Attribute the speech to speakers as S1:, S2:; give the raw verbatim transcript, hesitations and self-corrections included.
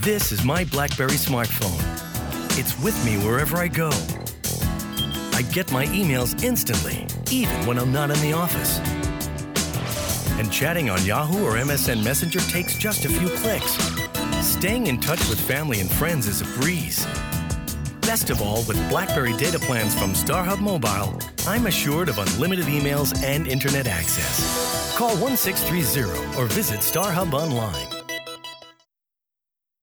S1: This is my BlackBerry smartphone. It's with me wherever I go. I get my emails instantly, even when I'm not in the office. And chatting on Yahoo or M S N Messenger takes just a few clicks. Staying in touch with family and friends is a breeze. Best of all, with BlackBerry data plans from StarHub Mobile, I'm assured of unlimited emails and internet access. Call one six three zero or visit StarHub online.